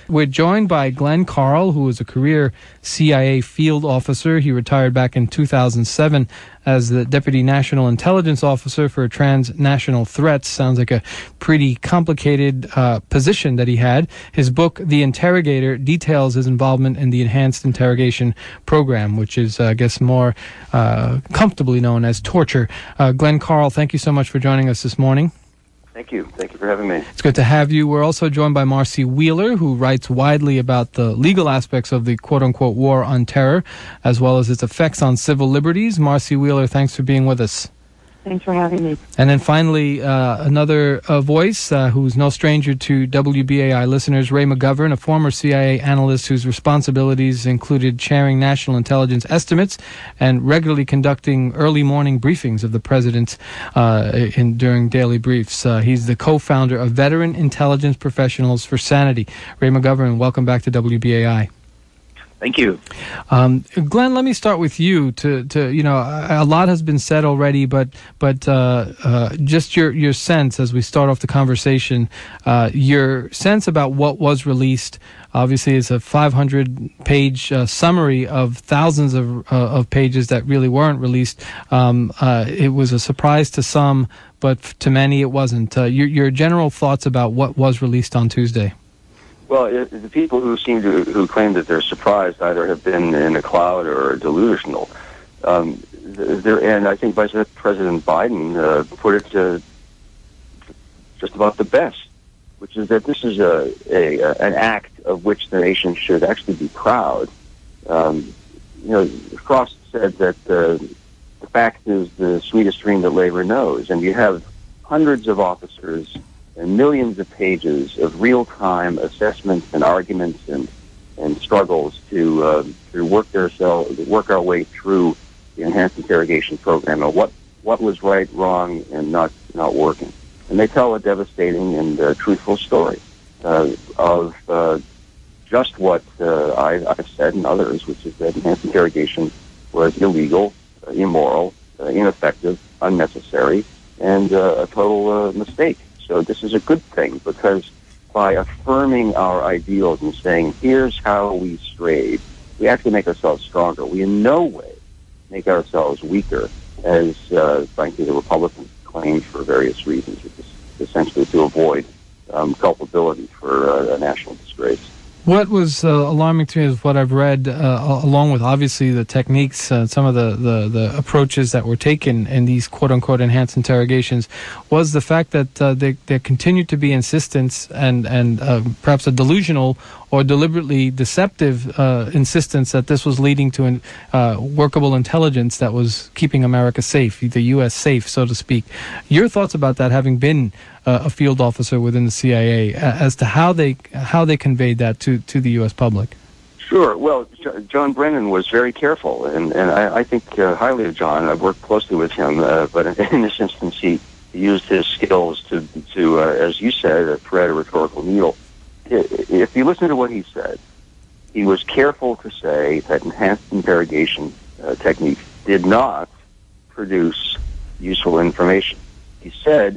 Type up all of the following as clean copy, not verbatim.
We're joined by Glenn Carl, who is a career CIA field officer. He retired back in 2007 as the Deputy National Intelligence Officer for Transnational Threats. Sounds like a pretty complicated position that he had. His book, The Interrogator, details his involvement in the Enhanced Interrogation Program, which is, I guess, more comfortably known as torture. Glenn Carl, thank you so much for joining us this morning. Thank you. Thank you for having me. It's good to have you. We're also joined by Marcy Wheeler, who writes widely about the legal aspects of the quote-unquote war on terror, as well as its effects on civil liberties. Marcy Wheeler, thanks for being with us. Thanks for having me. And then finally, another voice who's no stranger to WBAI listeners, Ray McGovern, a former CIA analyst whose responsibilities included chairing national intelligence estimates and regularly conducting early morning briefings of the president during daily briefs. He's the co-founder of Veteran Intelligence Professionals for Sanity. Ray McGovern, welcome back to WBAI. Thank you. Glenn, let me start with you. A lot has been said already, but just your sense as we start off the conversation, your sense about what was released. Obviously, it's a 500-page summary of thousands of pages that really weren't released. It was a surprise to some, but to many it wasn't. Your general thoughts about what was released on Tuesday? Well, the people who claim that they're surprised either have been in a cloud or delusional. And I think Vice President Biden put it just about the best, which is that this is an act of which the nation should actually be proud. Frost said that the fact is the sweetest dream that labor knows, and you have hundreds of officers and millions of pages of real-time assessments and arguments and struggles to work our way through the Enhanced Interrogation Program and what was right, wrong, and not working. And they tell a devastating and truthful story of just what I've said and others, which is that enhanced interrogation was illegal, immoral, ineffective, unnecessary, and a total mistake. So this is a good thing because by affirming our ideals and saying, here's how we strayed, we actually make ourselves stronger. We in no way make ourselves weaker, as, frankly, the Republicans claim for various reasons, which is essentially to avoid culpability for a national disgrace. What was alarming to me is what I've read, along with obviously the techniques, some of the approaches that were taken in these quote-unquote enhanced interrogations, was the fact that there continued to be insistence and perhaps a delusional or deliberately deceptive insistence that this was leading to workable intelligence that was keeping America safe, the U.S. safe, so to speak. Your thoughts about that, having been a field officer within the CIA, as to how they conveyed that to the U.S. public? Sure. Well, John Brennan was very careful, and I think highly of John. I've worked closely with him, but in this instance, he used his skills to as you said, thread a rhetorical needle. If you listen to what he said, he was careful to say that enhanced interrogation techniques did not produce useful information. He said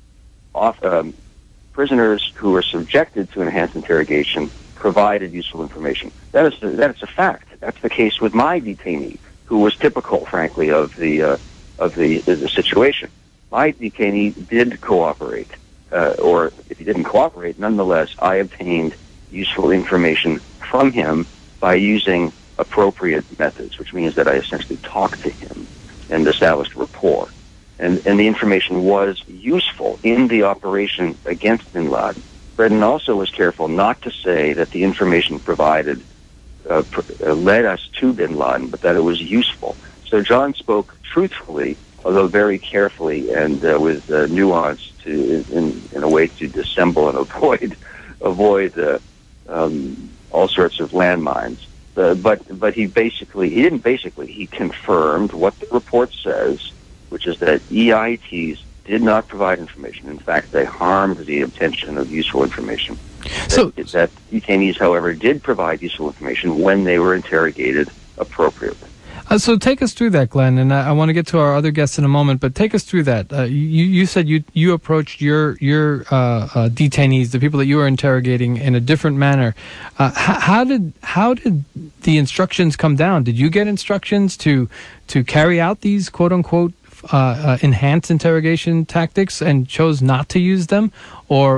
prisoners who were subjected to enhanced interrogation provided useful information. That is a fact. That's the case with my detainee, who was typical, frankly, of the situation. My detainee did cooperate, or if he didn't cooperate, nonetheless, I obtained useful information from him by using appropriate methods, which means that I essentially talked to him and established rapport. And the information was useful in the operation against bin Laden. Brennan also was careful not to say that the information provided led us to bin Laden, but that it was useful. So John spoke truthfully, although very carefully and with nuance in a way to dissemble and avoid all sorts of landmines. But he confirmed what the report says, which is that EITs did not provide information. In fact, they harmed the obtention of useful information. That detainees, however, did provide useful information when they were interrogated appropriately. So take us through that, Glenn, and I want to get to our other guests in a moment, but take us through that. You said you approached your detainees, the people that you were interrogating, in a different manner. How did the instructions come down? Did you get instructions to carry out these quote unquote enhanced interrogation tactics and chose not to use them, how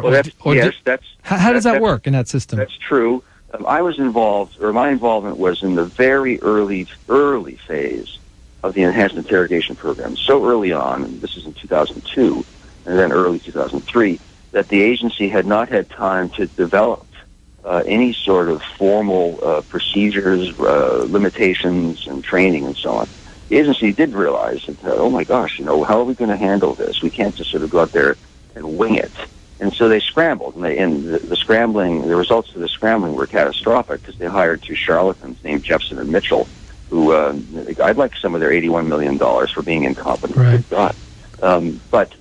does that work in that system? That's true. I was involved, or my involvement was in the very early phase of the enhanced interrogation program. So early on, and this is in 2002, and then early 2003, that the agency had not had time to develop any sort of formal procedures, limitations, and training, and so on. The agency did realize that, oh my gosh, how are we going to handle this? We can't just sort of go out there and wing it. And so they scrambled, and the results of the scrambling were catastrophic because they hired two charlatans named Jeffson and Mitchell, who I'd like some of their $81 million for being incompetent. Right. God. But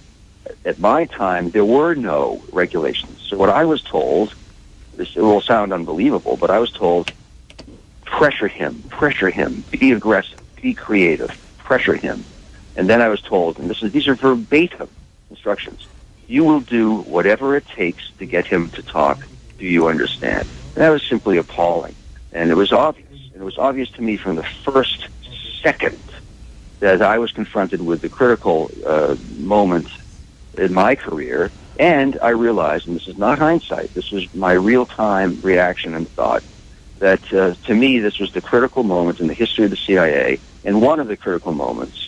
at my time, there were no regulations. So what I was told, it will sound unbelievable, but I was told, pressure him, be aggressive, be creative, pressure him. And then I was told, and these are verbatim instructions, you will do whatever it takes to get him to talk. Do you understand? And that was simply appalling. And it was obvious. And it was obvious to me from the first second that I was confronted with the critical moment in my career. And I realized, and this is not hindsight, this was my real-time reaction and thought, that to me this was the critical moment in the history of the CIA and one of the critical moments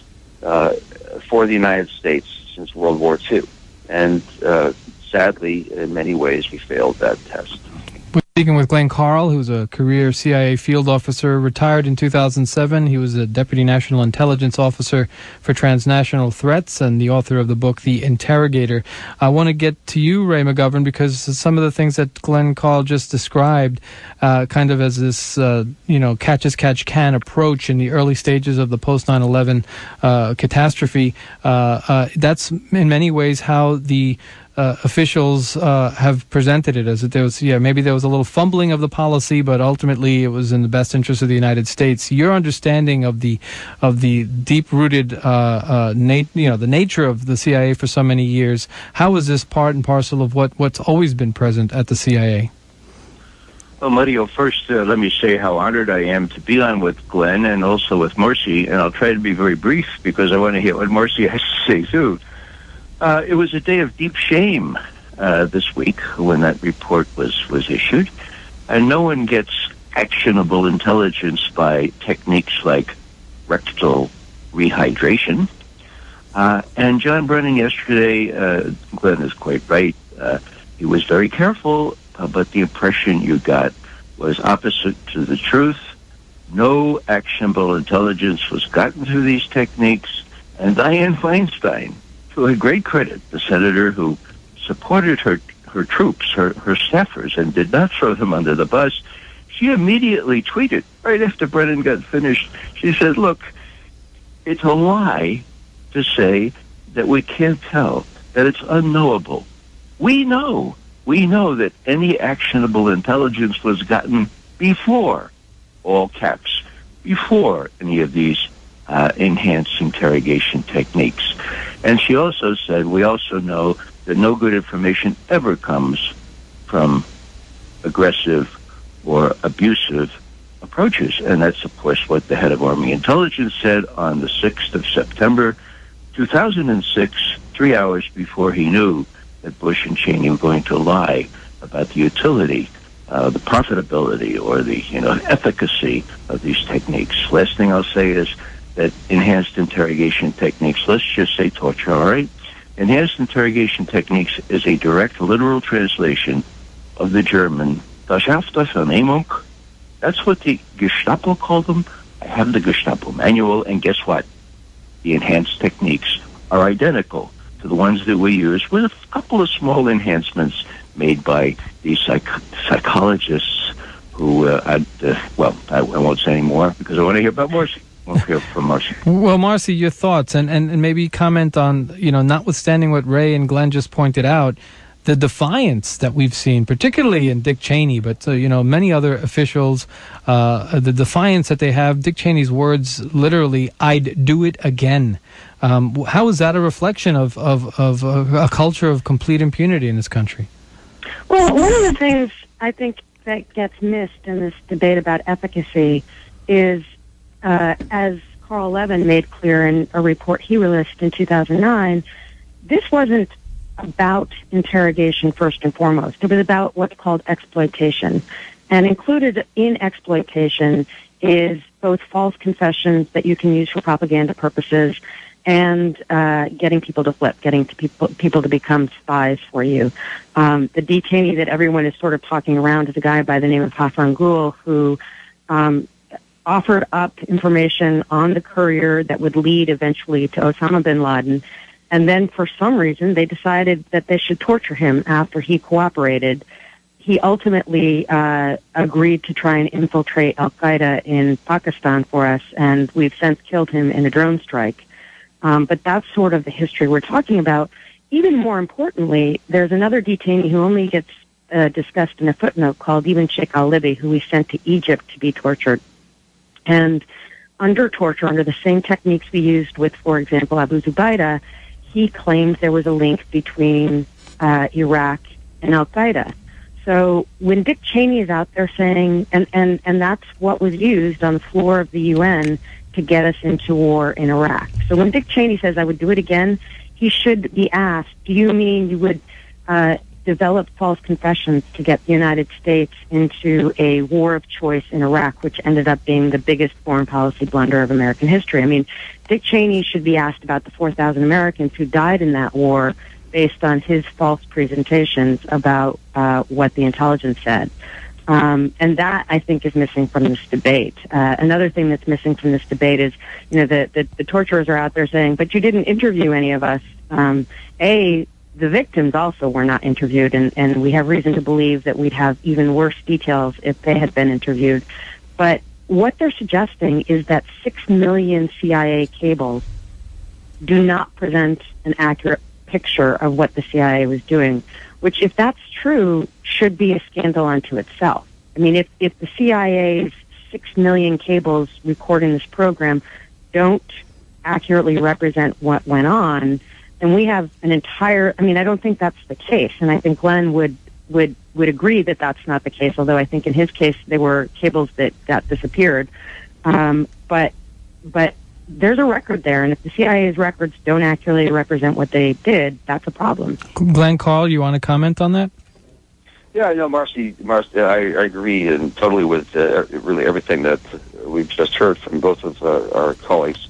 for the United States since World War II. And sadly, in many ways, we failed that test. We're speaking with Glenn Carl, who's a career CIA field officer, retired in 2007. He was a Deputy National Intelligence Officer for Transnational Threats and the author of the book, The Interrogator. I want to get to you, Ray McGovern, because some of the things that Glenn Carl just described kind of as this, catch-as-catch-can approach in the early stages of the post-9/11 catastrophe, that's in many ways how the officials have presented it, as that maybe there was a little fumbling of the policy, but ultimately it was in the best interest of the United States. Your understanding of the deep-rooted the nature of the CIA for so many years, how is this part and parcel of what's always been present at the CIA? Well, Mario, first let me say how honored I am to be on with Glenn and also with Marcy, and I'll try to be very brief because I want to hear what Marcy has to say too. It was a day of deep shame this week when that report was issued, and no one gets actionable intelligence by techniques like rectal rehydration. And John Brennan yesterday, Glenn is quite right, he was very careful, but the impression you got was opposite to the truth. No actionable intelligence was gotten through these techniques, and Dianne Feinstein, to her great credit, the senator who supported her troops, her staffers, and did not throw them under the bus, she immediately tweeted, right after Brennan got finished, she said, look, it's a lie to say that we can't tell, that it's unknowable. We know that any actionable intelligence was gotten before, all caps, before any of these enhanced interrogation techniques. And she also said, we also know that no good information ever comes from aggressive or abusive approaches. And that's, of course, what the head of Army Intelligence said on the 6th of September, 2006, 3 hours before he knew that Bush and Cheney were going to lie about the utility, the profitability, or the efficacy of these techniques. Last thing I'll say is that enhanced interrogation techniques, let's just say torture, all right? Enhanced interrogation techniques is a direct literal translation of the German Verschärfte. That's what the Gestapo called them. I have the Gestapo manual, and guess what? The enhanced techniques are identical to the ones that we use, with a couple of small enhancements made by these psychologists who, I won't say any more because I want to hear about Marcy. We'll hear from Marcy. Well, Marcy, your thoughts, and maybe comment on, notwithstanding what Ray and Glenn just pointed out, the defiance that we've seen, particularly in Dick Cheney, but many other officials, the defiance that they have. Dick Cheney's words, literally, "I'd do it again." How is that a reflection of a culture of complete impunity in this country? Well, one of the things I think that gets missed in this debate about efficacy is, as Carl Levin made clear in a report he released in 2009, this wasn't about interrogation first and foremost. It was about what's called exploitation. And included in exploitation is both false confessions that you can use for propaganda purposes and getting people to flip, getting people to become spies for you. The detainee that everyone is sort of talking around is a guy by the name of Hassan Ghul, who offered up information on the courier that would lead eventually to Osama bin Laden. And then for some reason, they decided that they should torture him after he cooperated. He ultimately agreed to try and infiltrate Al-Qaeda in Pakistan for us, and we've since killed him in a drone strike. But that's sort of the history we're talking about. Even more importantly, there's another detainee who only gets discussed in a footnote called Ibn Sheikh al-Libi, who we sent to Egypt to be tortured. And under torture, under the same techniques we used with, for example, Abu Zubaydah, he claims there was a link between Iraq and Al-Qaeda. So when Dick Cheney is out there saying, and that's what was used on the floor of the UN to get us into war in Iraq. So when Dick Cheney says, I would do it again, he should be asked, do you mean you would develop false confessions to get the United States into a war of choice in Iraq, which ended up being the biggest foreign policy blunder of American history? I mean, Dick Cheney should be asked about the 4,000 Americans who died in that war based on his false presentations about what the intelligence said. And that, I think, is missing from this debate. Another thing that's missing from this debate is, the torturers are out there saying, but you didn't interview any of us. The victims also were not interviewed, and we have reason to believe that we'd have even worse details if they had been interviewed. But what they're suggesting is that 6 million CIA cables do not present an accurate picture of what the CIA was doing, which, if that's true, should be a scandal unto itself. I mean, if the CIA's 6 million cables recording this program don't accurately represent what went on, then we have an entire, I don't think that's the case. And I think Glenn would agree that that's not the case, although I think in his case they were cables that disappeared. But there's a record there, and if the CIA's records don't accurately represent what they did, that's a problem. Glenn, Carl, you want to comment on that? Yeah, Marcy, I agree and totally with really everything that we've just heard from both of our colleagues.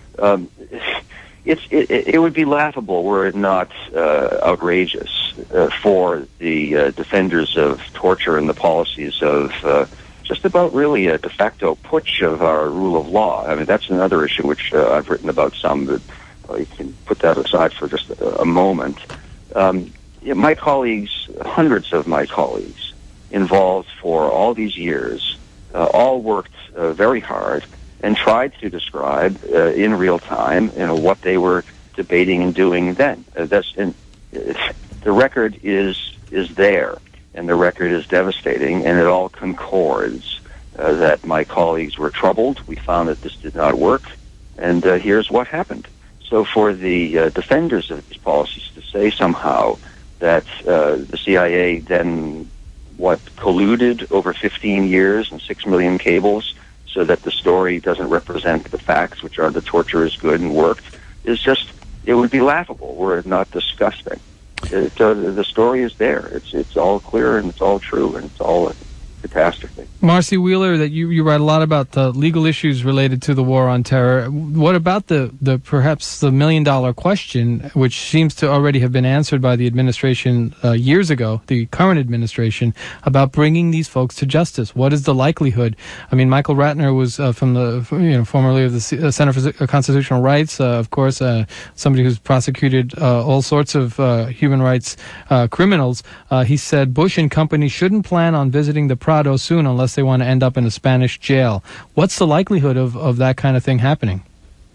It would be laughable were it not outrageous for the defenders of torture and the policies of just about really a de facto putsch of our rule of law. I mean, that's another issue which I've written about some, but you can put that aside for just a moment. My colleagues, hundreds of my colleagues, involved for all these years, all worked very hard and tried to describe in real time, what they were debating and doing then. The record is there, and the record is devastating, and it all concords that my colleagues were troubled. We found that this did not work, and here's what happened. So for the defenders of these policies to say somehow that the CIA then, colluded over 15 years and 6 million cables so that the story doesn't represent the facts, which are the torture is good and worked, it would be laughable were it not disgusting. The story is there. It's all clear and it's all true and it's all a catastrophe. Marcy Wheeler, that you write a lot about the legal issues related to the war on terror. What about the perhaps the $1 million question, which seems to already have been answered by the administration years ago, the current administration, about bringing these folks to justice? What is the likelihood? I mean, Michael Ratner was formerly of the Center for Constitutional Rights, of course, somebody who's prosecuted all sorts of human rights criminals. He said Bush and company shouldn't plan on visiting the Prado soon unless they want to end up in a Spanish jail. What's the likelihood of that kind of thing happening?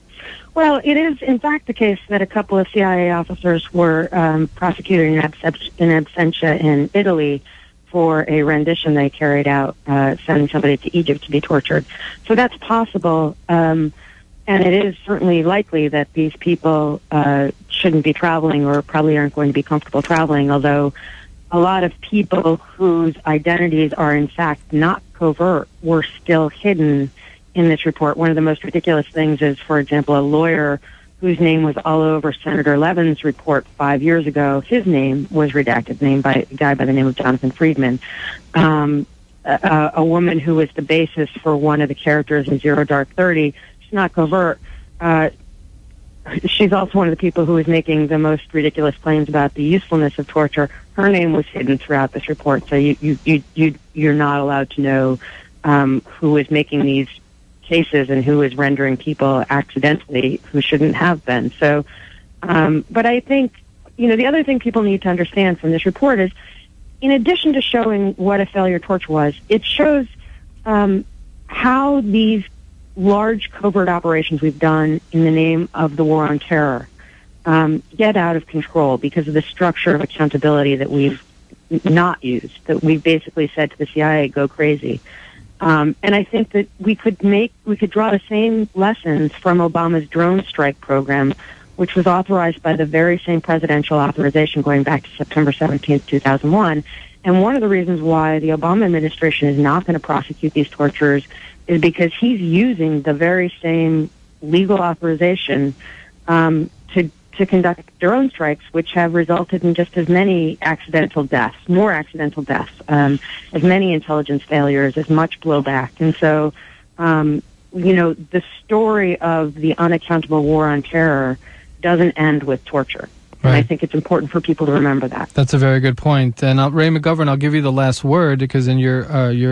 Well, it is, in fact, the case that a couple of CIA officers were prosecuted in absentia in Italy for a rendition they carried out, sending somebody to Egypt to be tortured. So that's possible, and it is certainly likely that these people shouldn't be traveling or probably aren't going to be comfortable traveling, although a lot of people whose identities are, in fact, not covert were still hidden in this report. One of the most ridiculous things is, for example, a lawyer whose name was all over Senator Levin's report 5 years ago. His name was redacted, named by a guy by the name of Jonathan Friedman. A woman who was the basis for one of the characters in Zero Dark 30. She's not covert. She's also one of the people who was making the most ridiculous claims about the usefulness of torture. Her name was hidden throughout this report, so you're not allowed to know who is making these cases and who is rendering people accidentally who shouldn't have been. So, but I think, the other thing people need to understand from this report is, in addition to showing what a failure torture was, it shows how these large covert operations we've done in the name of the war on terror get out of control because of the structure of accountability that we've not used, that we've basically said to the CIA, go crazy. And I think that we could draw the same lessons from Obama's drone strike program, which was authorized by the very same presidential authorization going back to September 17th, 2001. And one of the reasons why the Obama administration is not going to prosecute these torturers is because he's using the very same legal authorization to conduct drone strikes, which have resulted in just as many accidental deaths, more accidental deaths, as many intelligence failures, as much blowback. And so, the story of the unaccountable war on terror doesn't end with torture. Right. And I think it's important for people to remember that. That's a very good point. And Ray McGovern, I'll give you the last word, because in your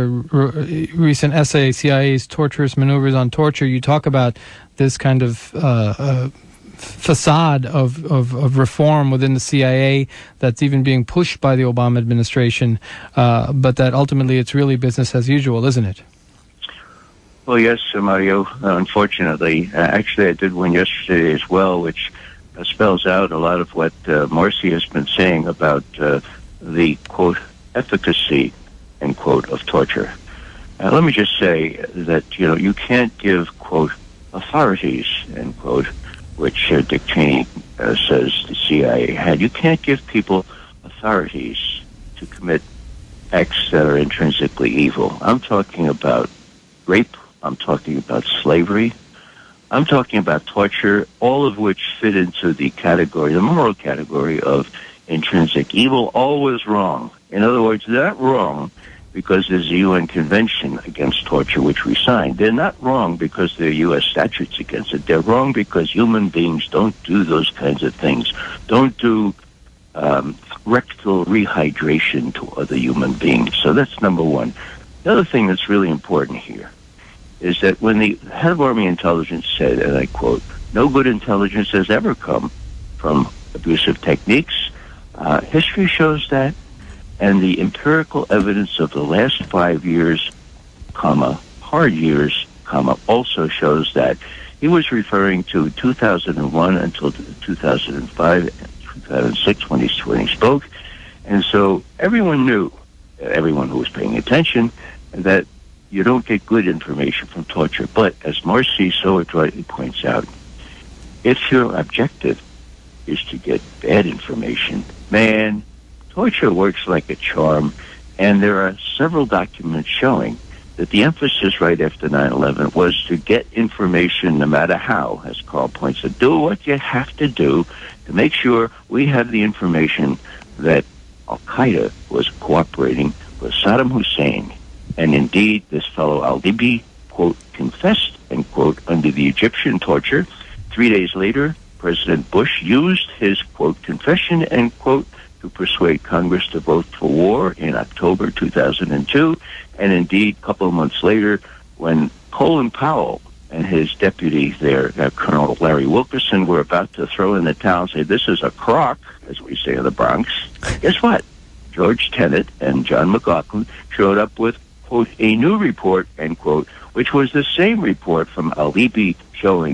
recent essay, CIA's Torturous Maneuvers on Torture, you talk about this kind of facade of reform within the CIA that's even being pushed by the Obama administration, but that ultimately it's really business as usual, isn't it? Well, yes, Mario, unfortunately. Actually, I did one yesterday as well, which spells out a lot of what Marcy has been saying about the, quote, efficacy, end quote, of torture. Let me just say that, you can't give, quote, authorities, end quote, which Dick Cheney says the CIA had. You can't give people authorities to commit acts that are intrinsically evil. I'm talking about rape. I'm talking about slavery. I'm talking about torture, all of which fit into the category, the moral category of intrinsic evil, always wrong. In other words, they're not wrong because there's a UN convention against torture, which we signed. They're not wrong because there are U.S. statutes against it. They're wrong because human beings don't do those kinds of things, don't do rectal rehydration to other human beings. So that's number one. The other thing that's really important here is that when the head of Army Intelligence said, and I quote, "No good intelligence has ever come from abusive techniques," history shows that, and the empirical evidence of the last 5 years, hard years, also shows that. He was referring to 2001 until 2005 and 2006 when he spoke, and so everyone knew, everyone who was paying attention, that you don't get good information from torture. But as Marcy so adroitly points out, if your objective is to get bad information, man, torture works like a charm. And there are several documents showing that the emphasis right after 9/11 was to get information no matter how, as Carl points out. Do what you have to do to make sure we have the information that Al-Qaeda was cooperating with Saddam Hussein. And indeed, this fellow al-Libi, quote, confessed, end quote, under the Egyptian torture. 3 days later, President Bush used his, quote, confession, end quote, to persuade Congress to vote for war in October 2002. And indeed, a couple of months later, when Colin Powell and his deputy there, Colonel Larry Wilkerson, were about to throw in the towel and say, this is a crock, as we say in the Bronx, guess what? George Tenet and John McLaughlin showed up with, quote, a new report, end quote, which was the same report from al-Libi showing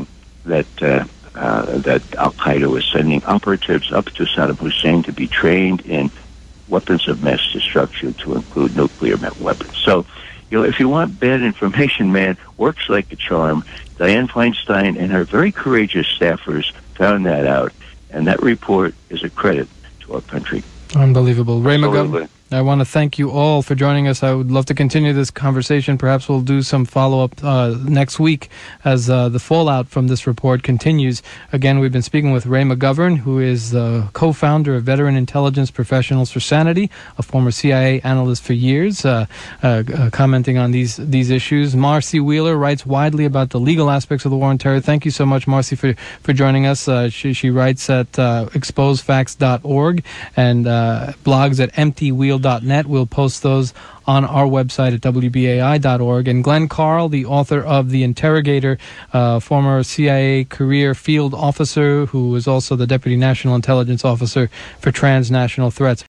that Al Qaeda was sending operatives up to Saddam Hussein to be trained in weapons of mass destruction, to include nuclear weapons. So, if you want bad information, man, works like a charm. Dianne Feinstein and her very courageous staffers found that out, and that report is a credit to our country. Unbelievable. Ray McGovern, Absolutely. I want to thank you all for joining us. I would love to continue this conversation. Perhaps we'll do some follow-up next week as the fallout from this report continues. Again, we've been speaking with Ray McGovern, who is the co-founder of Veteran Intelligence Professionals for Sanity, a former CIA analyst for years, commenting on these issues. Marcy Wheeler writes widely about the legal aspects of the war on terror. Thank you so much, Marcy, for joining us. She writes at exposefacts.org and blogs at emptywheel.net. We'll post those on our website at wbai.org. And Glenn Carl, the author of The Interrogator, former CIA career field officer who was also the Deputy National Intelligence Officer for Transnational Threats.